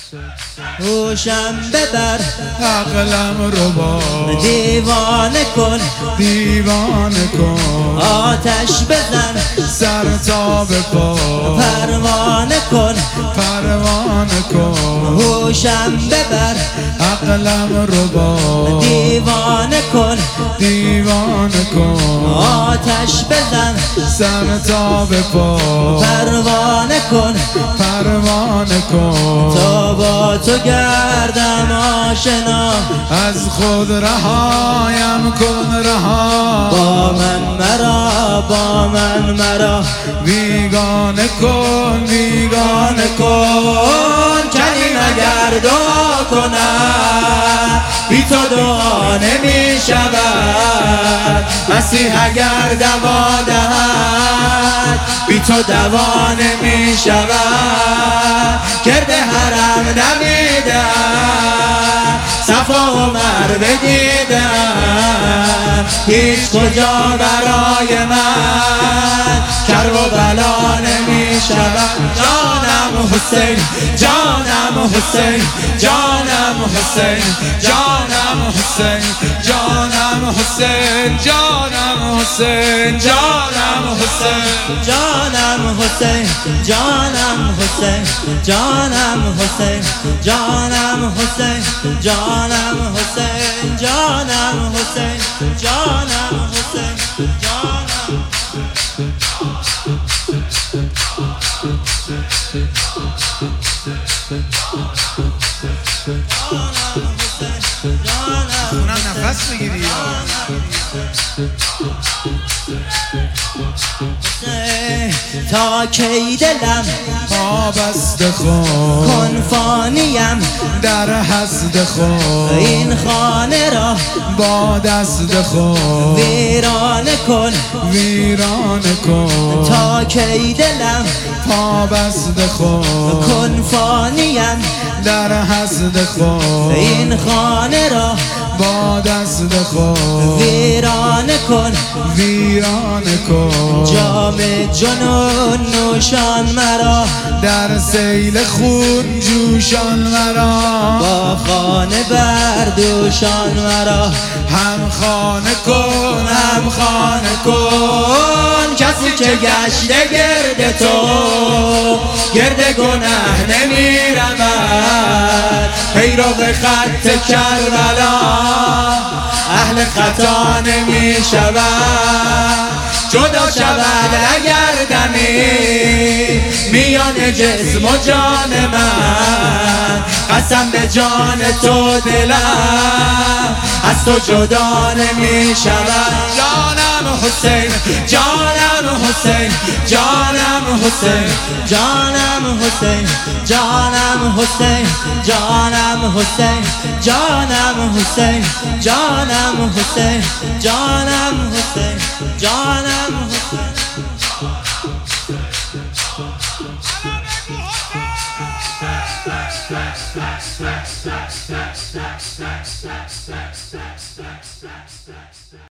هوشم ببر عقلم رو با دیوانه کن آتش بزن سر تا به پا پروانه کن هوشم ببر عقلم رو با دیوانه کن آتش بزن سر تا به پا پروانه کن تا با تو گردم آشنا از خود رهایم کن رها با من مرا بیگانه کن کلیم اگر دعا کنم بی تو دعا نمی شود مسیح اگر دوا دهد بی تو دوا نمی شود گرد حرم نمیدم صفا و مروه دیدم هیچ کجا برای من کرب و بلا نمی شود جانم حسین اونم نفس میگیری تا کی دلم وابسته خون کن فانیم در حسد خون این خانه را با دست خون ویرانه کن تا کی دلم وابسته خون کن فانیم در حسد خون این خانه را با دست خون ویرانه کن جام جنون نوشان مرا در سیل خون جوشان مرا با خانه بردوشان مرا هم خانه کن کسی که گشته گرد تو گرد گناه نمی رود پیرو خط کربلا اهل خطا نمی شود جدا شود اگر دمی میان جسم و جان من قسم به جان تو دلم از تو جدا نمی شود جانم حسین Hussein